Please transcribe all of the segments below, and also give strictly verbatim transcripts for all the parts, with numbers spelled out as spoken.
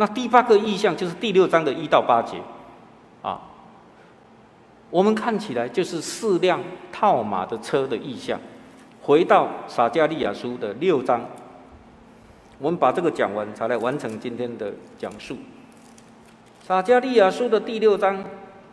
那第八个意象就是第六章的一到八节，啊，我们看起来就是四辆套马的车的意象。回到撒迦利亚书的六章，我们把这个讲完，才来完成今天的讲述。撒迦利亚书的第六章，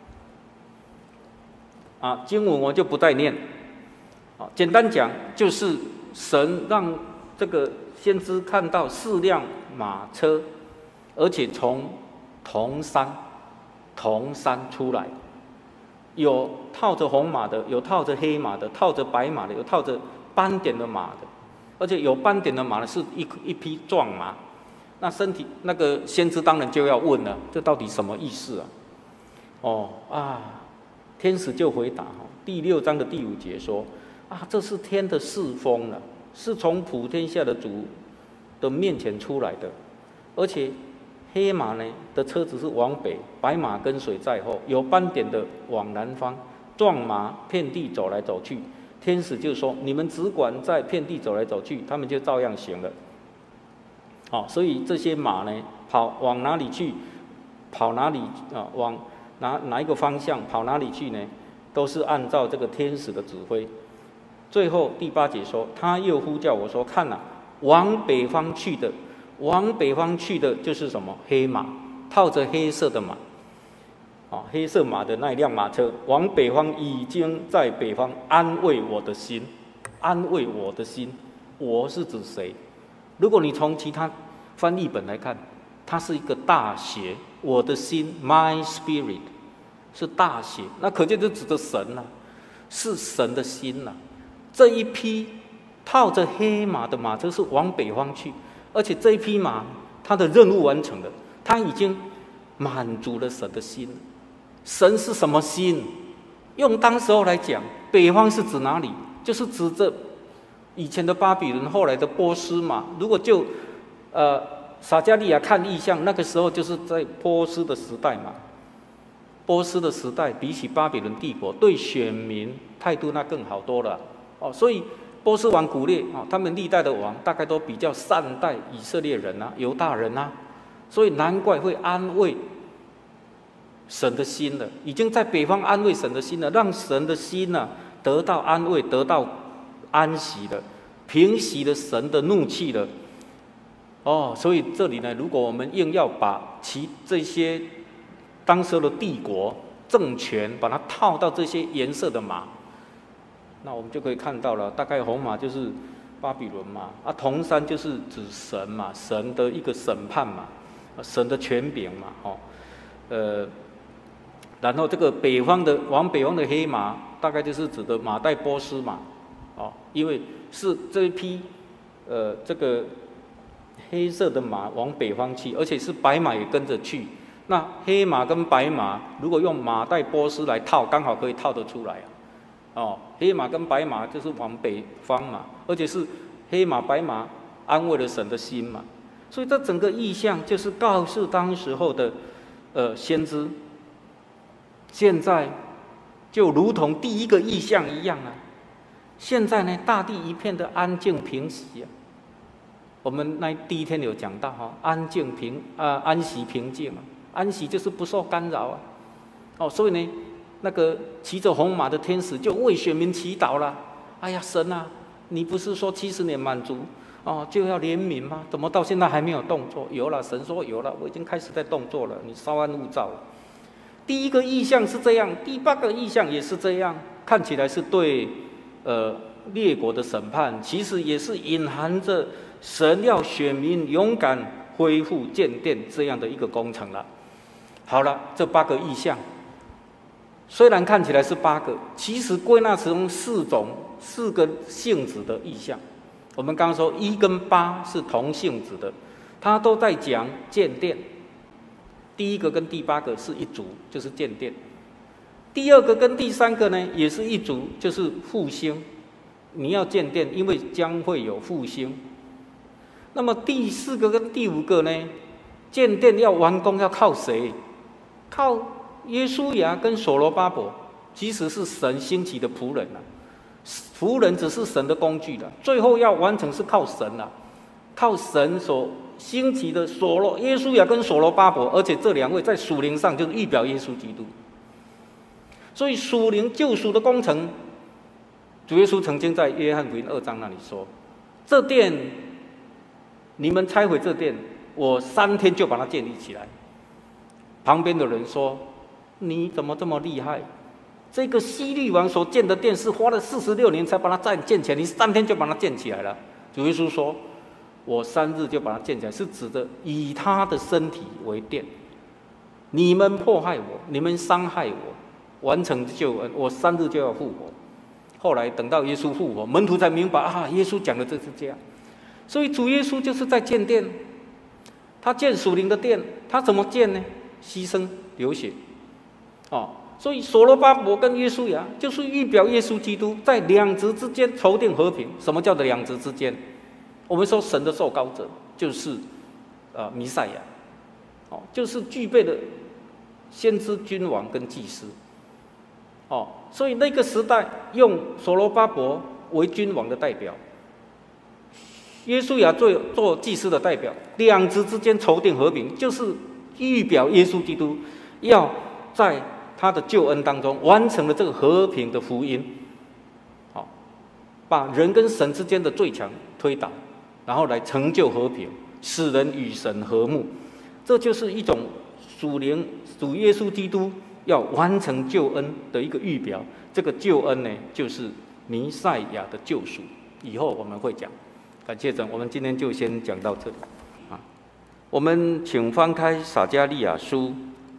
啊，经文我就不再念，啊，简单讲就是神让这个先知看到四辆马车，而且从铜山，铜山出来，有套着红马的，有套着黑马的，套着白马的，有套着斑点的马的，而且有斑点的马呢是一一匹壮马。那身体那个先知当然就要问了，这到底什么意思啊？哦啊，天使就回答，第六章的第五节说啊，这是天的四风了，是从普天下的主的面前出来的，而且黑马呢的车子是往北，白马跟随在后，有斑点的往南方，壮马遍地走来走去。天使就说：“你们只管在遍地走来走去，他们就照样行了。”好，所以这些马呢，跑往哪里去，跑哪里啊？往哪哪一个方向跑哪里去呢？都是按照这个天使的指挥。最后第八节说，他又呼叫我说：“看啊，往北方去的，往北方去的就是什么？黑马，套着黑色的马。”啊，黑色马的那一辆马车往北方，已经在北方安慰我的心，安慰我的心。我是指谁？如果你从其他翻译本来看，它是一个大写，我的心 ，my spirit 是大写，那可见就指着神了、啊，是神的心了、啊。这一匹套着黑马的马车是往北方去，而且这一匹马它的任务完成了，它已经满足了神的心。神是什么心？用当时候来讲，北方是指哪里？就是指着以前的巴比伦，后来的波斯嘛。如果就呃撒迦利亚看异象，那个时候就是在波斯的时代嘛。波斯的时代比起巴比伦帝国，对选民态度那更好多了哦。所以波斯王古列哦，他们历代的王大概都比较善待以色列人啊、犹大人啊，所以难怪会安慰神的心了，已经在北方安慰神的心了，让神的心呢、啊、得到安慰，得到安息了，平息了神的怒气了。哦，所以这里呢，如果我们硬要把其这些当时的帝国政权把它套到这些颜色的马，那我们就可以看到了，大概红马就是巴比伦嘛，啊，铜山就是指神嘛，神的一个审判嘛，神的权柄嘛，哦，呃。然后这个北方的往北方的黑马，大概就是指的马代波斯马，哦，因为是这一批，呃，这个黑色的马往北方去，而且是白马也跟着去。那黑马跟白马，如果用马代波斯来套，刚好可以套得出来啊。哦，黑马跟白马就是往北方嘛，而且是黑马白马安慰了神的心嘛。所以这整个意象就是告诉当时候的呃先知。现在就如同第一个意象一样啊！现在呢，大地一片的安静平息啊。我们那第一天有讲到哈，安静平啊，安息平静啊，安息就是不受干扰啊。哦，所以呢，那个骑着红马的天使就为选民祈祷了。哎呀，神啊，你不是说七十年满足哦就要怜悯吗？怎么到现在还没有动作？有了，神说有了，我已经开始在动作了，你稍安勿躁了。第一个意象是这样，第八个意象也是这样，看起来是对呃列国的审判，其实也是隐含着神要选民勇敢恢复建殿这样的一个工程了。好了，这八个意象虽然看起来是八个，其实归纳成四种四个性质的意象。我们刚刚说一跟八是同性质的，它都在讲建殿。第一个跟第八个是一组，就是建殿；第二个跟第三个呢，也是一组，就是复兴。你要建殿，因为将会有复兴。那么第四个跟第五个呢，建殿要完工要靠谁？靠耶稣亚跟所罗巴伯，其实是神兴起的仆人啊。仆人只是神的工具了，最后要完成是靠神啊，靠神所兴起的所罗耶稣亚跟所罗巴伯，而且这两位在属灵上就是预表耶稣基督。所以属灵救赎的工程，主耶稣曾经在约翰福音二章那里说：“这殿，你们拆毁这殿，我三天就把它建立起来。”旁边的人说：“你怎么这么厉害？这个希律王所建的殿是花了四十六年才把它再建起来，你三天就把它建起来了。”主耶稣说：“我三日就把它建起来，是指的以他的身体为殿。你们迫害我，你们伤害我，完成救恩，我三日就要复活。”后来等到耶稣复活，门徒才明白啊，耶稣讲的就是这样。所以主耶稣就是在建殿，他建属灵的殿，他怎么建呢？牺牲流血，哦，所以所罗巴伯跟约书亚就是预表耶稣基督在两职之间筹定和平。什么叫做两职之间？我们说神的受膏者就是呃弥赛亚，哦，就是具备了先知、君王跟祭司，哦，所以那个时代用所罗巴伯为君王的代表，约书亚做做祭司的代表，两职之间筹定和平，就是预表耶稣基督要在他的救恩当中完成了这个和平的福音，好，把人跟神之间的罪墙推倒，然后来成就和平，使人与神和睦。这就是一种属灵主耶稣基督要完成救恩的一个预表。这个救恩呢，就是弥赛亚的救赎。以后我们会讲。感谢神，我们今天就先讲到这里。啊，我们请翻开撒迦利亚书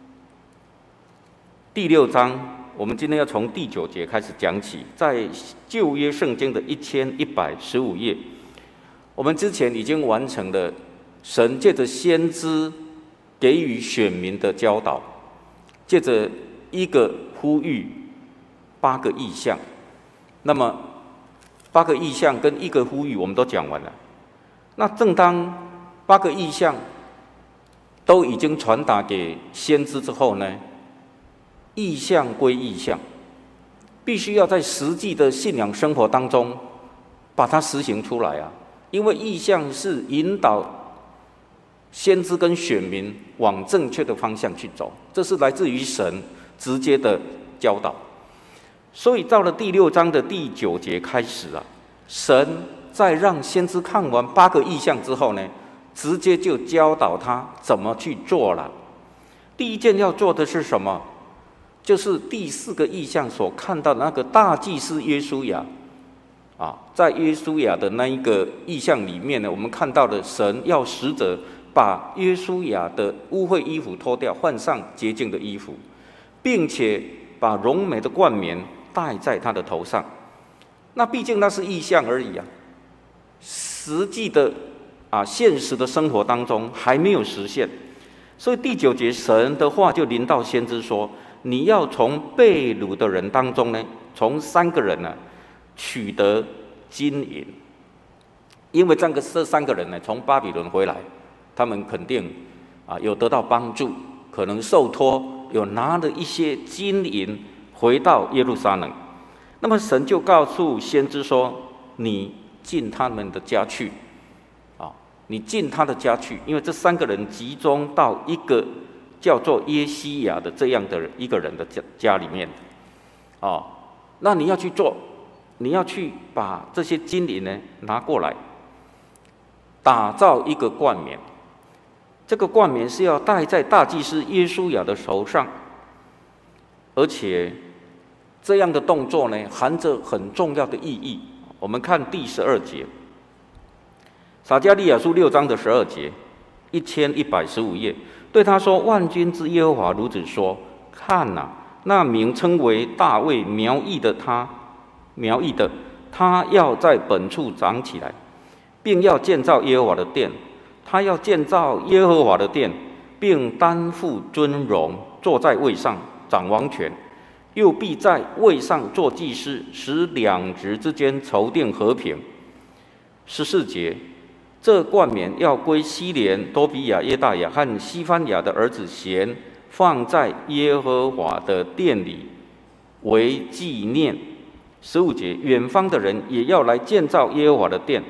第六章，我们今天要从第九节开始讲起，在旧约圣经的一千一百十五页，我们之前已经完成了神借着先知给予选民的教导，借着一个呼吁，八个意象。那么八个意象跟一个呼吁我们都讲完了。那正当八个意象都已经传达给先知之后呢，意象归意象，必须要在实际的信仰生活当中把它实行出来啊！因为意象是引导先知跟选民往正确的方向去走，这是来自于神直接的教导。所以到了第六章的第九节开始啊，神在让先知看完八个意象之后呢，直接就教导他怎么去做了。第一件要做的是什么？就是第四个意象所看到的那个大祭司约书亚啊，在约书亚的那一个意象里面呢，我们看到的神要使者把约书亚的污秽衣服脱掉，换上洁净的衣服，并且把荣美的冠冕戴在他的头上。那毕竟那是意象而已啊，实际的啊现实的生活当中还没有实现。所以第九节神的话就临到先知说，你要从被掳的人当中呢，从三个人呢、啊、取得金银，因为这个这三个人呢从巴比伦回来，他们肯定啊有得到帮助，可能受托，有拿了一些金银回到耶路撒冷。那么神就告诉先知说，你进他们的家去，啊，你进他的家去，因为这三个人集中到一个叫做耶西亚的这样的一个人的家家里面，哦，那你要去做，你要去把这些金银呢拿过来，打造一个冠冕。这个冠冕是要戴在大祭司约书亚的头上，而且这样的动作呢，含着很重要的意义。我们看第十二节，撒迦利亚书六章的十二节，一千一百十五页。对他说：“万军之耶和华如此说：看哪、啊，那名称为大卫苗裔的他，苗裔的他要在本处长起来，并要建造耶和华的殿。他要建造耶和华的殿，并担负尊荣，坐在位上掌王权。又必在位上做祭司，使两职之间筹定和平。”十四节。这冠冕要归西连、多比亚、耶大雅和西番雅的儿子贤，放在耶和华的殿里为纪念。十五节，远方的人也要来建造耶和华的殿，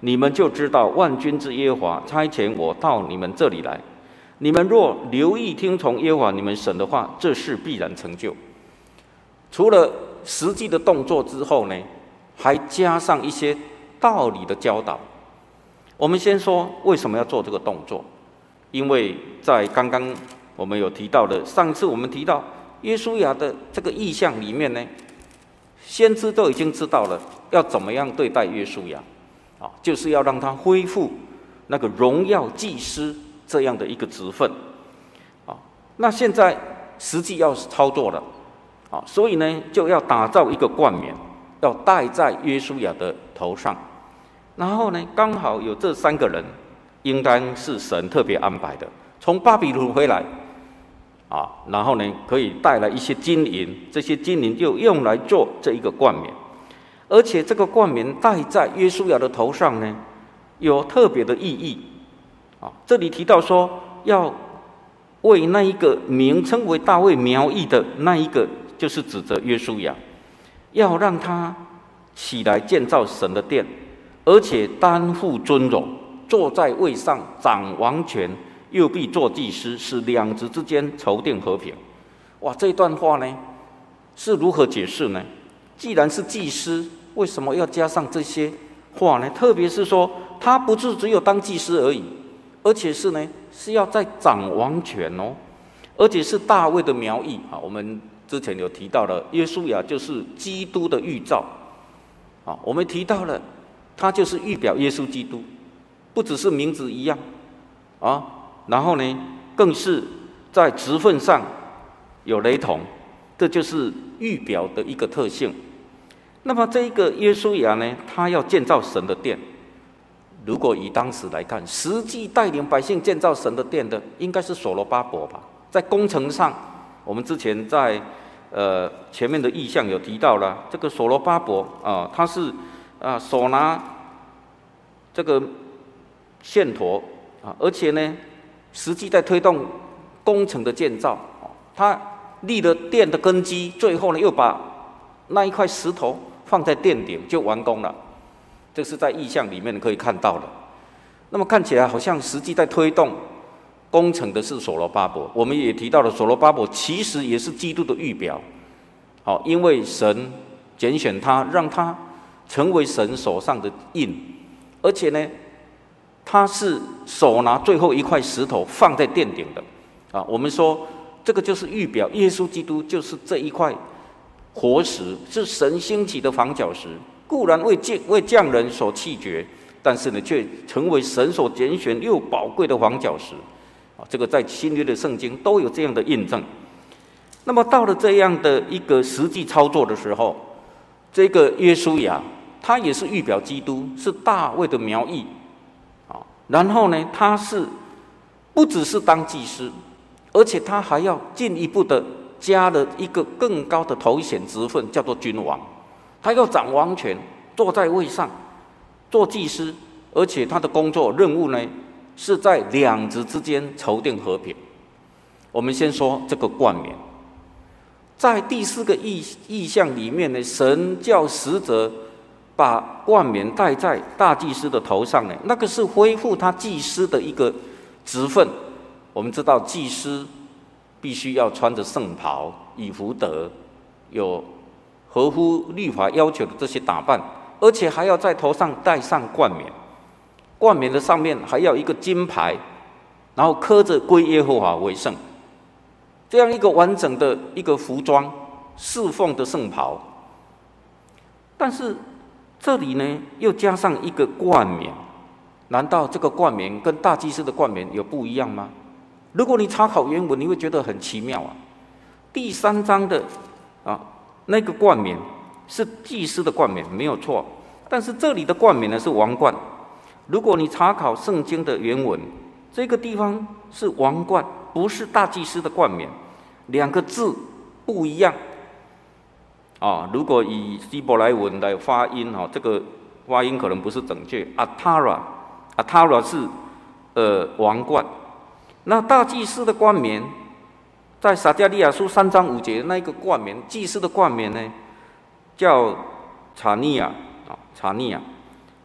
你们就知道万军之耶和华差遣我到你们这里来。你们若留意听从耶和华你们神的话，这事必然成就。除了实际的动作之后呢，还加上一些道理的教导。我们先说为什么要做这个动作，因为在刚刚我们有提到的，上次我们提到约书亚的这个意象里面呢，先知都已经知道了要怎么样对待约书亚，啊，就是要让他恢复那个荣耀祭司这样的一个职分，啊，那现在实际要操作了，啊，所以呢就要打造一个冠冕，要戴在约书亚的头上。然后呢，刚好有这三个人，应当是神特别安排的，从巴比伦回来，啊，然后呢可以带来一些金银，这些金银就用来做这一个冠冕，而且这个冠冕戴在约书亚的头上呢，有特别的意义，啊，这里提到说要为那一个名称为大卫苗裔的那一个，就是指着约书亚，要让他起来建造神的殿。而且担负尊荣，坐在位上掌王权，又必做祭司，使两职之间筹定和平。哇，这段话呢是如何解释呢？既然是祭司，为什么要加上这些话呢？特别是说他不是只有当祭司而已，而且是呢是要在掌王权哦，而且是大卫的苗裔啊。我们之前有提到了，约书亚就是基督的预兆啊。我们提到了。他就是预表耶稣基督，不只是名字一样，啊，然后呢，更是在职分上有雷同，这就是预表的一个特性。那么这一个约书亚呢，他要建造神的殿。如果以当时来看，实际带领百姓建造神的殿的，应该是所罗巴伯吧？在工程上，我们之前在呃前面的意象有提到了，这个所罗巴伯啊，他是。啊，手拿这个线砣啊，而且呢，实际在推动工程的建造。他立了殿的根基，最后呢，又把那一块石头放在殿顶，就完工了。这是在意象里面可以看到的。那么看起来好像实际在推动工程的是所罗巴伯。我们也提到了，所罗巴伯其实也是基督的预表。好，因为神拣选他，让他成为神手上的印，而且呢，他是手拿最后一块石头放在殿顶的，啊，我们说这个就是预表耶稣基督就是这一块活石，是神兴起的房角石，固然为匠为匠人所弃绝，但是呢，却成为神所拣选又宝贵的房角石，啊，这个在新约的圣经都有这样的印证。那么到了这样的一个实际操作的时候，这个约书亚他也是预表基督，是大卫的苗裔，啊，然后呢，他是不只是当祭司，而且他还要进一步的加了一个更高的头衔职分，叫做君王。他要掌王权，坐在位上做祭司，而且他的工作任务呢，是在两职之间筹定和平。我们先说这个冠冕。在第四个意意象里面呢，神叫使者把冠冕戴在大祭司的头上呢，那个是恢复他祭司的一个职分。我们知道祭司必须要穿着圣袍、以弗得，有合乎律法要求的这些打扮，而且还要在头上戴上冠冕。冠冕的上面还要一个金牌，然后刻着归耶和华为圣。这样一个完整的一个服装，侍奉的圣袍，但是这里呢又加上一个冠冕，难道这个冠冕跟大祭司的冠冕有不一样吗？如果你查考原文，你会觉得很奇妙啊。第三章的啊那个冠冕是祭司的冠冕，没有错，但是这里的冠冕呢是王冠。如果你查考圣经的原文，这个地方是王冠，不是大祭司的冠冕，两个字不一样啊。如果以希伯来文来发音啊，这个发音可能不是准确。Atara，Atara 是呃王冠，那大祭司的冠冕，在撒迦利亚书三章五节那个冠冕，祭司的冠冕呢，叫查尼亚啊，查尼亚。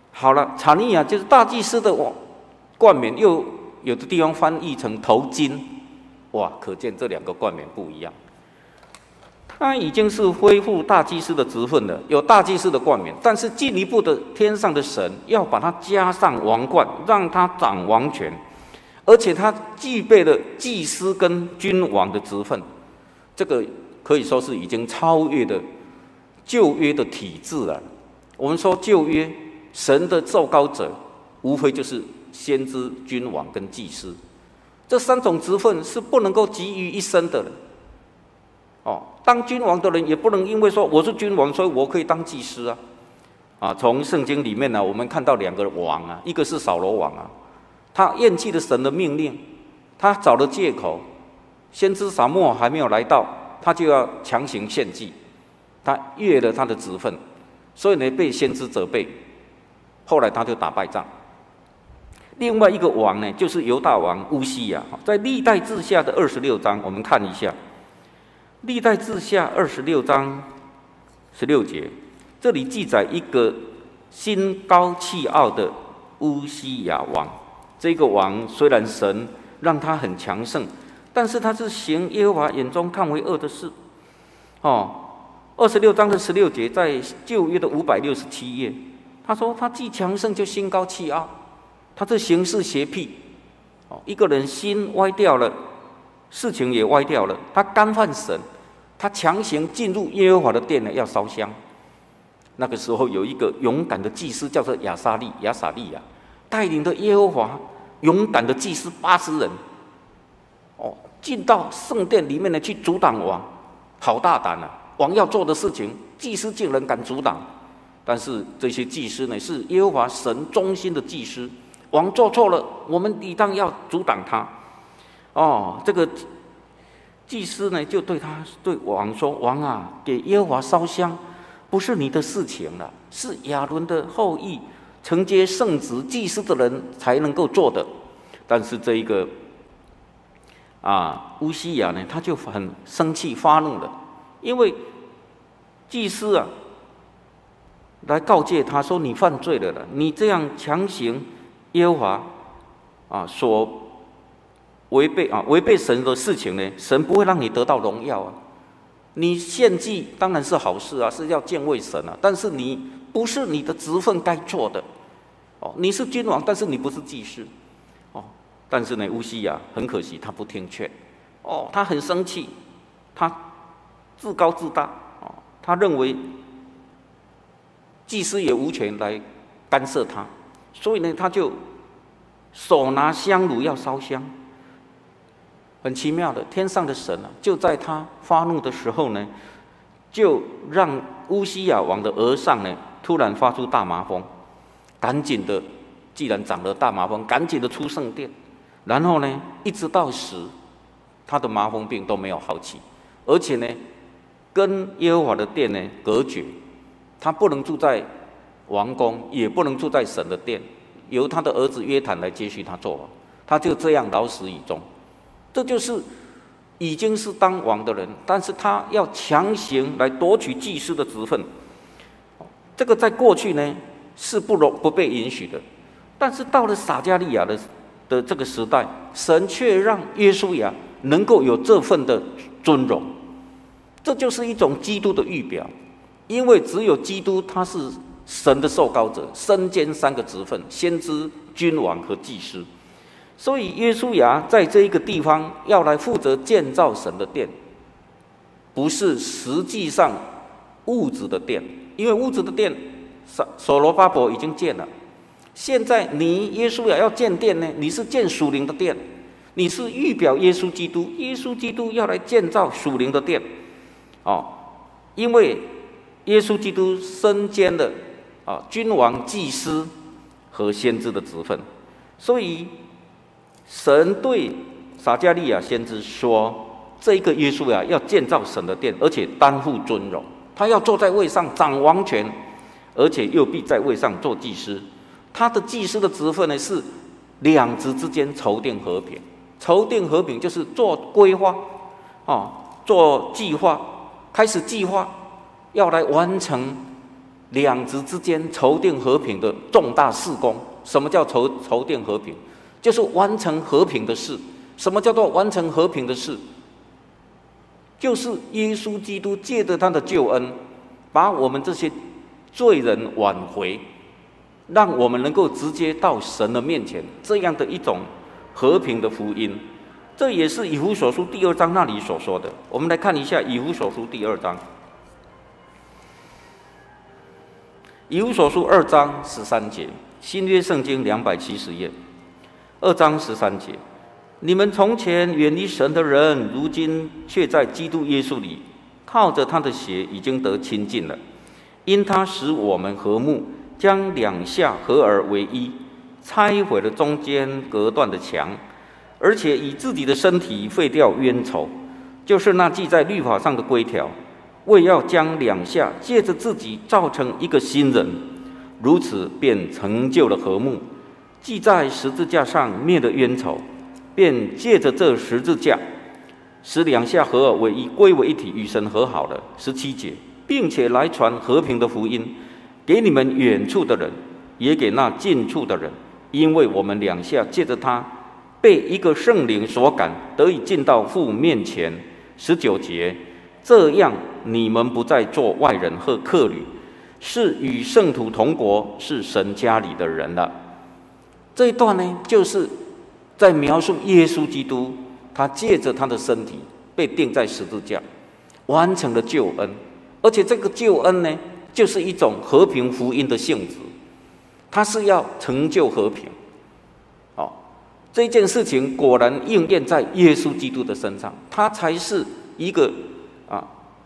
好了，产业啊，就是大祭司的冠冕，又有的地方翻译成头巾，哇，可见这两个冠冕不一样。他已经是恢复大祭司的职分了，有大祭司的冠冕，但是进一步的天上的神要把他加上王冠，让他掌王权，而且他具备了祭司跟君王的职分，这个可以说是已经超越了旧约的体制了。我们说旧约神的受膏者，无非就是先知、君王跟祭司，这三种职分是不能够集于一身的了。哦，当君王的人也不能因为说我是君王，所以我可以当祭司啊！啊，从圣经里面呢，我们看到两个王啊，一个是扫罗王啊，他厌弃了神的命令，他找了借口，先知撒母耳还没有来到，他就要强行献祭，他越了他的职分，所以呢被先知责备，后来他就打败仗。另外一个王呢，就是犹大王乌西雅，在历代志下的二十六章，我们看一下。历代志下二十六章十六节，这里记载一个心高气傲的乌西雅王。这个王虽然神让他很强盛，但是他是行耶和华眼中看为恶的事。哦，二十六章的十六节，在旧约的五百六十七页，他说他既强盛就心高气傲，他这行事邪僻。哦，一个人心歪掉了，事情也歪掉了，他干犯神，他强行进入耶和华的殿呢，要烧香。那个时候有一个勇敢的祭司，叫做亚撒利亚撒利亚，带领的耶和华勇敢的祭司八十人，哦，进到圣殿里面呢去阻挡王，好大胆啊！王要做的事情，祭司竟然敢阻挡。但是这些祭司呢，是耶和华神忠心的祭司，王做错了，我们理当要阻挡他。哦，这个祭司呢，就对他对王说：“王啊，给耶和华烧香，不是你的事情了，是亚伦的后裔承接圣职祭司的人才能够做的。”但是这一个啊乌西雅呢，他就很生气发怒了，因为祭司啊来告诫他说：“你犯罪了了，你这样强行耶和华啊所。”违背啊，违背神的事情呢，神不会让你得到荣耀啊。你献祭当然是好事啊，是要敬畏神啊，但是你不是你的职分该做的。哦，你是君王，但是你不是祭司。哦，但是呢，乌西雅很可惜，他不听劝。哦，他很生气，他自高自大。哦，他认为祭司也无权来干涉他，所以呢，他就手拿香炉要烧香。很奇妙的，天上的神啊，就在他发怒的时候呢，就让乌西雅王的额上呢，突然发出大麻风，赶紧的，既然长了大麻风，赶紧的出圣殿，然后呢，一直到死，他的麻风病都没有好起，而且呢，跟耶和华的殿呢隔绝，他不能住在王宫，也不能住在神的殿，由他的儿子约坦来接续他做王，他就这样老死以终。这就是已经是当王的人，但是他要强行来夺取祭司的职分，这个在过去呢是不容不被允许的，但是到了撒迦利亚的的这个时代，神却让约书亚能够有这份的尊荣，这就是一种基督的预表，因为只有基督他是神的受膏者，身兼三个职分：先知、君王和祭司。所以约书亚在这一个地方要来负责建造神的殿，不是实际上物质的殿，因为物质的殿所罗巴伯已经建了。现在你约书亚要建殿呢，你是建属灵的殿，你是预表耶稣基督，耶稣基督要来建造属灵的殿，哦，因为耶稣基督身兼的啊君王、祭司和先知的职分，所以。神对撒迦利亚先知说：“这一个约书亚要建造神的殿，而且担负尊荣，他要坐在位上掌王权，而且又必在位上做祭司。他的祭司的职分呢，是两职之间筹定和平。筹定和平就是做规划，哦，做计划，开始计划，要来完成两子之间筹定和平的重大事工。什么叫筹筹定和平？就是完成和平的事。什么叫做完成和平的事？就是耶稣基督借着他的救恩，把我们这些罪人挽回，让我们能够直接到神的面前，这样的一种和平的福音。这也是以弗所书第二章那里所说的。我们来看一下以弗所书第二章。以弗所书二章十三节，新约圣经两百七十页，二章十三节：你们从前远离神的人，如今却在基督耶稣里，靠着他的血已经得亲近了。因他使我们和睦，将两下合而为一，拆毁了中间隔断的墙，而且以自己的身体废掉冤仇，就是那记在律法上的规条，为要将两下借着自己造成一个新人，如此便成就了和睦。记在十字架上灭了冤仇，便借着这十字架，使两下合而为一，归为一体，与神和好了。十七节，并且来传和平的福音，给你们远处的人，也给那近处的人，因为我们两下借着他，被一个圣灵所感，得以进到父面前。十九节，这样你们不再做外人和客旅，是与圣徒同国，是神家里的人了。这一段呢，就是在描述耶稣基督，他借着他的身体被钉在十字架，完成了救恩。而且这个救恩呢，就是一种和平福音的性质，它是要成就和平。哦，这件事情果然应验在耶稣基督的身上，他才是一个啊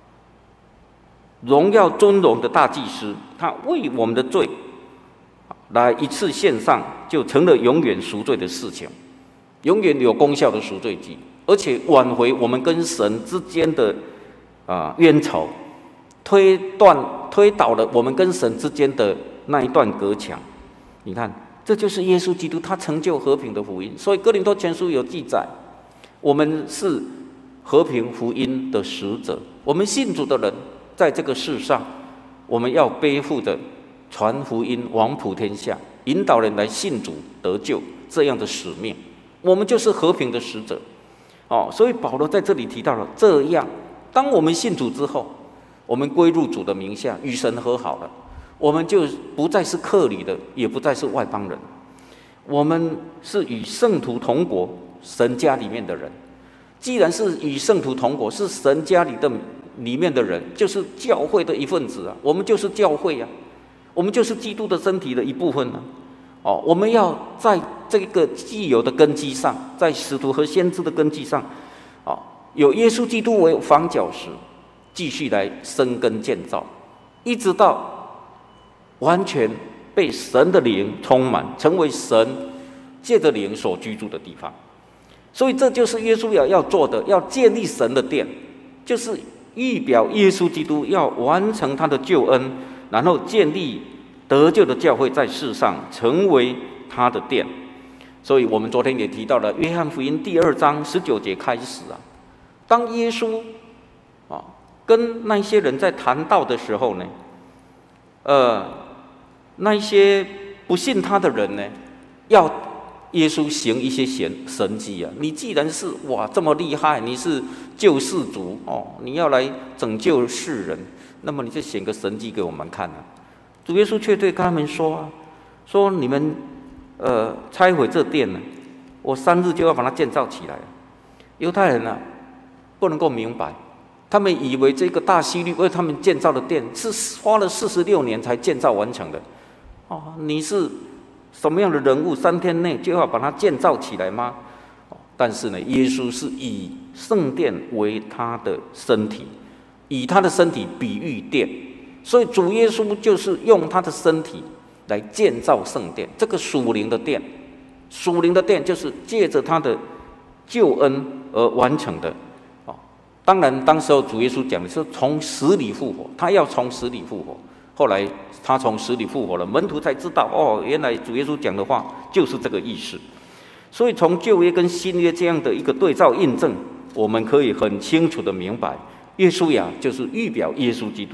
荣耀尊荣的大祭司，他为我们的罪来一次献上，就成了永远赎罪的事情，永远有功效的赎罪祭，而且挽回我们跟神之间的啊冤仇，推断推倒了我们跟神之间的那一段隔墙。你看，这就是耶稣基督他成就和平的福音。所以哥林多前书有记载，我们是和平福音的使者。我们信主的人，在这个世上，我们要背负着传福音、往普天下，引导人来信主得救这样的使命。我们就是和平的使者。哦，所以保罗在这里提到了，这样，当我们信主之后，我们归入主的名下，与神和好了，我们就不再是客旅的，也不再是外邦人，我们是与圣徒同国，神家里面的人。既然是与圣徒同国，是神家里的里面的人，就是教会的一份子啊，我们就是教会啊，我们就是基督的身体的一部分啊。哦，我们要在这个既有的根基上，在使徒和先知的根基上，哦，有耶稣基督为房角石，继续来生根建造，一直到完全被神的灵充满，成为神借着灵所居住的地方。所以这就是耶稣要要做的，要建立神的殿，就是预表耶稣基督要完成他的救恩，然后建立得救的教会在世上，成为他的殿。所以我们昨天也提到了约翰福音第二章十九节开始啊，当耶稣啊跟那些人在谈道的时候呢，呃，那些不信他的人呢，要耶稣行一些神神迹啊！你既然是哇这么厉害，你是救世主哦，你要来拯救世人，那么你就显个神迹给我们看啊！主耶稣却对他们说啊，说你们呃拆毁这殿呢，我三日就要把它建造起来。犹太人啊不能够明白，他们以为这个大希律为他们建造的殿是花了四十六年才建造完成的。哦，你是什么样的人物？三天内就要把它建造起来吗？但是呢，耶稣是以圣殿为他的身体，以他的身体比喻殿，所以主耶稣就是用他的身体来建造圣殿，这个属灵的殿，属灵的殿就是借着他的救恩而完成的。当然，当时候主耶稣讲的是从死里复活，他要从死里复活。后来他从死里复活了，门徒才知道哦，原来主耶稣讲的话就是这个意思。所以从旧约跟新约这样的一个对照印证，我们可以很清楚的明白，约书亚就是预表耶稣基督，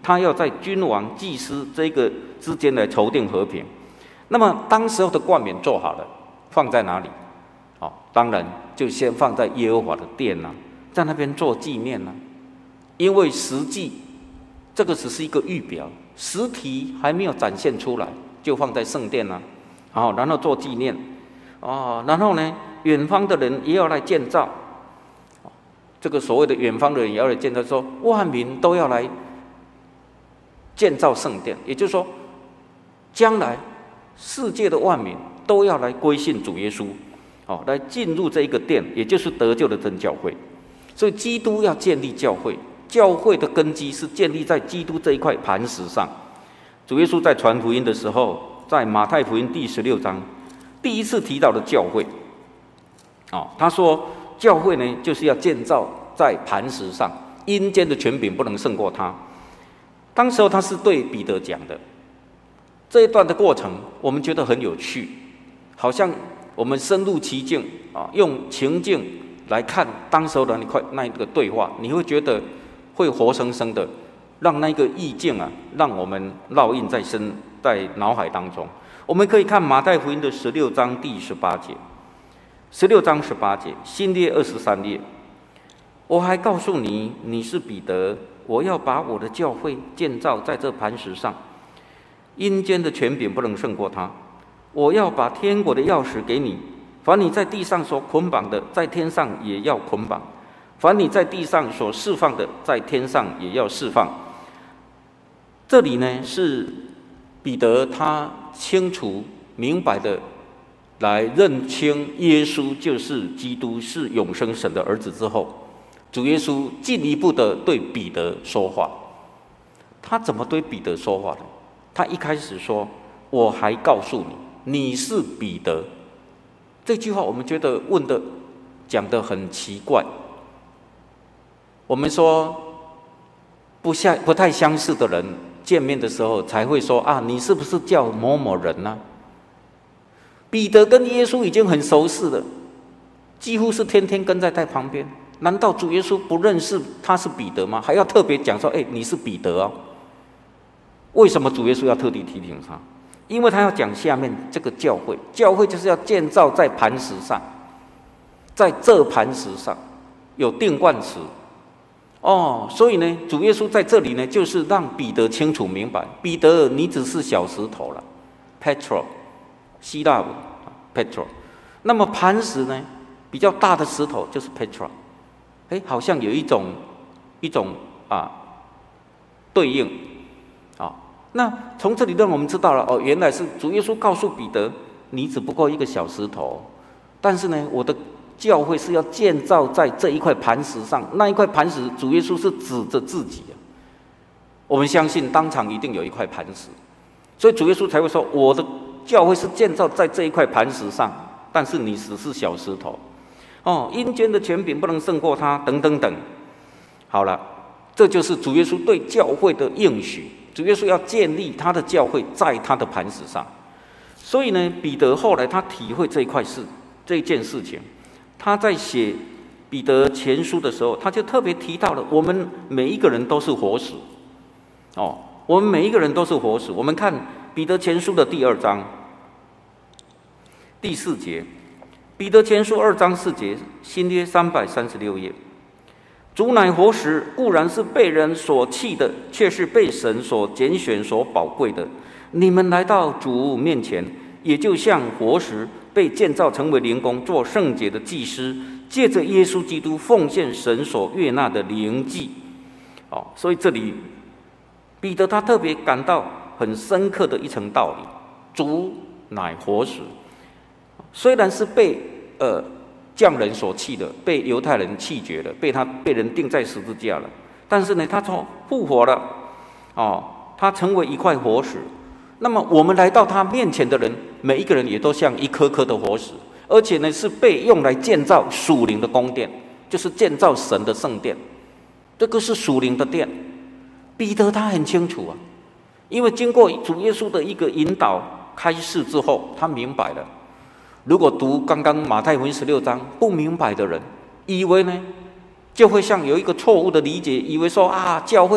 他要在君王、祭司这个之间来筹定和平。那么当时候的冠冕做好了，放在哪里？哦，当然就先放在耶和华的殿啊，在那边做纪念啊。因为实际这个只是一个预表，实体还没有展现出来，就放在圣殿啊，好，然后做纪念，哦，然后呢，远方的人也要来建造。这个所谓的远方的人也要来建造，说万民都要来建造圣殿，也就是说，将来世界的万民都要来归信主耶稣，哦，来进入这一个殿，也就是得救的真教会。所以基督要建立教会，教会的根基是建立在基督这一块磐石上。主耶稣在传福音的时候，在马太福音第十六章第一次提到的教会，哦，他说。教会呢，就是要建造在磐石上，阴间的权柄不能胜过他。当时候他是对彼得讲的，这一段的过程，我们觉得很有趣，好像我们深入其境啊，用情境来看当时候的那块那一个对话，你会觉得会活生生的让那个意境啊，让我们烙印在身在脑海当中。我们可以看马太福音的十六章第十八节。十六章十八节，新约二十三页。我还告诉你，你是彼得，我要把我的教会建造在这磐石上，阴间的权柄不能胜过他。我要把天国的钥匙给你，凡你在地上所捆绑的，在天上也要捆绑；凡你在地上所释放的，在天上也要释放。这里呢，是彼得他清楚明白的。来认清耶稣就是基督，是永生神的儿子之后，主耶稣进一步的对彼得说话。他怎么对彼得说话呢？他一开始说：“我还告诉你，你是彼得。”这句话我们觉得问的讲得很奇怪。我们说不相不太相似的人见面的时候才会说啊，你是不是叫某某人呢、啊？彼得跟耶稣已经很熟识了，几乎是天天跟在他旁边。难道主耶稣不认识他是彼得吗？还要特别讲说：“哎，你是彼得哦。”为什么主耶稣要特地提醒他？因为他要讲下面这个教会，教会就是要建造在磐石上，在这磐石上有定冠词哦。所以呢，主耶稣在这里呢，就是让彼得清楚明白：彼得，你只是小石头了 ，Petro。希腊文 Petro， 那么磐石呢？比较大的石头就是 Petra， 哎，好像有一种一种啊对应啊。那从这里让我们知道了哦，原来是主耶稣告诉彼得，你只不过一个小石头，但是呢，我的教会是要建造在这一块磐石上。那一块磐石，主耶稣是指着自己啊。我们相信当场一定有一块磐石，所以主耶稣才会说我的。教会是建造在这一块磐石上，但是你只是小石头，哦，阴间的权柄不能胜过他，等等等。好了，这就是主耶稣对教会的应许。主耶稣要建立他的教会在他的磐石上，所以呢，彼得后来他体会这一块事，这一件事情，他在写彼得前书的时候，他就特别提到了我们每一个人都是活石，哦，我们每一个人都是活石。我们看彼得前书的第二章。第四节，彼得前书二章四节，新约三百三十六页。主乃活石，固然是被人所弃的，却是被神所拣选、所宝贵的。你们来到主面前，也就像活石，被建造成为灵宫，做圣洁的祭司，借着耶稣基督奉献神所悦纳的灵祭。哦，所以这里彼得他特别感到很深刻的一层道理：主乃活石。虽然是被呃匠人所弃的，被犹太人弃绝了，被他被人钉在十字架了，但是呢，他从复活了，哦，他成为一块活石。那么我们来到他面前的人，每一个人也都像一颗颗的活石，而且呢，是被用来建造属灵的宫殿，就是建造神的圣殿。这个是属灵的殿。彼得他很清楚啊，因为经过主耶稣的一个引导开示之后，他明白了。如果读刚刚马太福音十六章不明白的人，以为呢，就会像有一个错误的理解，以为说啊，教会的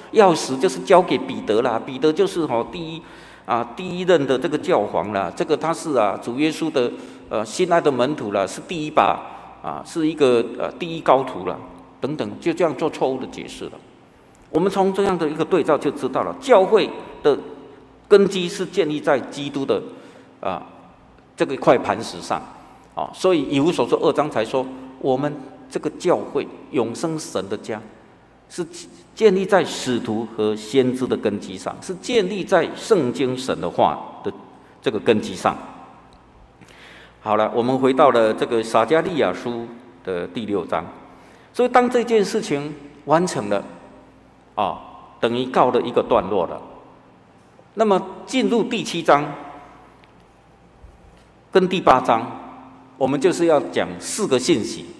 钥匙就是交给彼得啦，彼得就是哈、哦、第一啊第一任的这个教皇啦，这个他是啊主耶稣的呃心爱的门徒啦，是第一把啊是一个呃第一高徒啦，等等，就这样做错误的解释了。我们从这样的一个对照就知道了，教会的根基是建立在基督的啊这个块磐石上啊，所以以弗所书二章才说，我们这个教会永生神的家是建立在使徒和先知的根基上，是建立在圣经神的话的这个根基上。好了，我们回到了这个撒迦利亚书的第六章，所以当这件事情完成了啊，等于告了一个段落了。那么进入第七章跟第八章，我们就是要讲四个信息。